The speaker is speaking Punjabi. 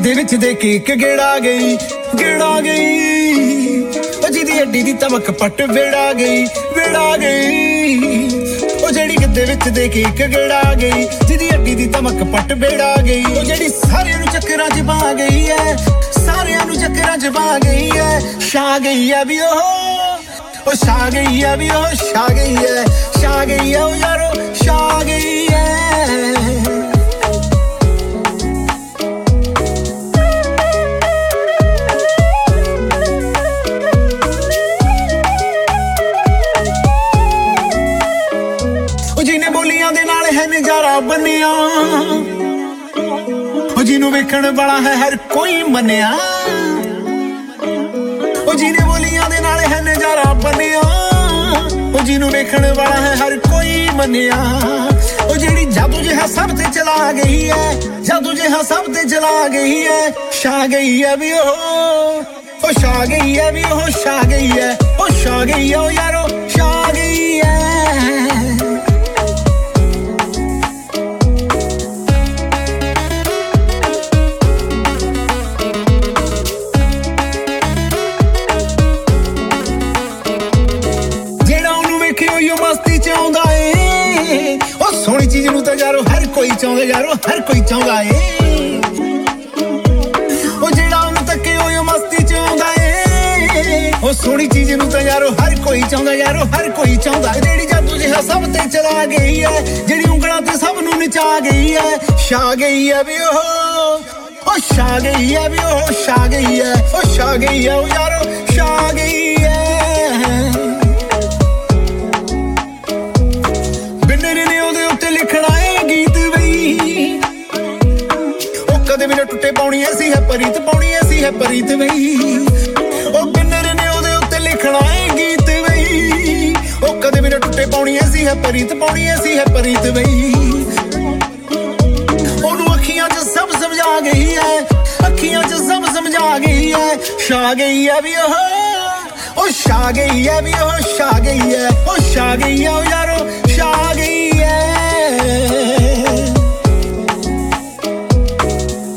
ਦੇ ਵਿੱਚ ਦੇ ਕੇ ਇੱਕ ਗੇੜਾ ਗਈ ਉਹ ਜਿਹਦੀ ਅੱਡੀ ਦੀ ਤਮਕ ਪੱਟ ਵੇੜਾ ਗਈ ਉਹ ਜਿਹੜੀ ਗੱਦੇ ਵਿੱਚ ਦੇ ਕੇ ਇੱਕ ਗੇੜਾ ਗਈ ਜਿਹਦੀ ਅੱਡੀ ਦੀ ਤਮਕ ਪੱਟ ਵੇੜਾ ਗਈ ਉਹ ਜਿਹੜੀ ਸਾਰਿਆਂ ਨੂੰ ਚੱਕਰਾਂ 'ਚ ਪਾ ਗਈ ਐ ਛਾ ਗਈ ਐ ਵੀ ਉਹ ਛਾ ਗਈ ਐ ਵੀ ਉਹ ਛਾ ਗਈ ਐ ਉਹ ਯਾਰੋ ਛਾ ਗਈ ਐ ਨਜ਼ਾਰਾ ਬਣਿਆ ਉਹ ਜਿਹਨੂੰ ਵੇਖਣ ਵਾਲਾ ਹੈ ਹਰ ਕੋਈ ਮੰਨਿਆ ਉਹ ਜਿਹਨੇ ਬੋਲੀਆਂ ਦੇ ਨਾਲ ਹੈ ਨਜ਼ਾਰਾ ਬਣਿਆ ਉਹ ਜਿਹਨੂੰ ਵੇਖਣ ਵਾਲਾ ਹੈ ਹਰ ਕੋਈ ਮੰਨਿਆ ਉਹ ਜਿਹੜੀ ਜਾਦੂ ਜਿਹਾ ਸਭ ਤੇ ਚਲਾ ਗਈ ਹੈ ਛਾ ਗਈ ਹੈ ਵੀ ਉਹ ਛਾ ਗਈ ਹੈ ਵੀ ਉਹ ਛਾ ਗਈ ਹੈ ਉਹ ਯਾਰੋ ਛਾ ਗਈ ਹੈ ਮਸਤੀ ਚ ਆਉਂਦਾ ਏ ਉਹ ਸੋਹਣੀ ਚੀਜ਼ ਨੂੰ ਤਾਂ ਯਾਰੋ ਹਰ ਕੋਈ ਚਾਹੁੰਦਾ ਏ ਉਹ ਜਿਹੜਾ ਉਹਨੂੰ ਤੱਕੇ ਹੋਇਓ ਮਸਤੀ ਚ ਆਉਂਦਾ ਏ ਉਹ ਸੋਹਣੀ ਚੀਜ਼ ਨੂੰ ਤਾਂ ਯਾਰੋ ਹਰ ਕੋਈ ਚਾਹੁੰਦਾ ਜਿਹੜੀ ਜਾਦੂ ਜਿਹਾ ਸਭ ਤੇ ਚਲਾ ਗਈ ਐ ਜਿਹੜੀ ਉਂਗਲਾਂ ਤੇ ਸਭ ਨੂੰ ਨਚਾ ਗਈ ਐ ਛਾ ਗਈ ਐ ਵੀ ਉਹ ਛਾ ਗਈ ਐ ਵੀ ਉਹ ਛਾ ਗਈ ਐ ਉਹ ਯਾਰੋ ਛਾ ਗਈ ਐ ਟੁੱਟੇ ਪਾਉਣੀ ਐਸੀ ਹੈ ਪ੍ਰੀਤ ਵਈ ਉਹ ਬਿੰਦਰ ਨੇ ਉਹਦੇ ਉੱਤੇ ਲਿਖਣਾ ਏ ਗੀਤ ਵਈ ਉਹ ਕਦੇ ਵੀ ਨਾ ਟੁੱਟੇ ਪਾਉਣੀ ਐਸੀ ਹੈ ਪ੍ਰੀਤ ਵਈ ਉਹਨੂੰ ਅੱਖੀਆਂ 'ਚ ਸਭ ਸਮਝਾ ਗਈ ਐ ਛਾ ਗਈ ਐ ਵੀ ਉਹ ਛਾ ਗਈ ਐ ਵੀ ਉਹ ਛਾ ਗਈ ਐ ਉਹ ਯਾਰੋ ਛਾ ਗਈ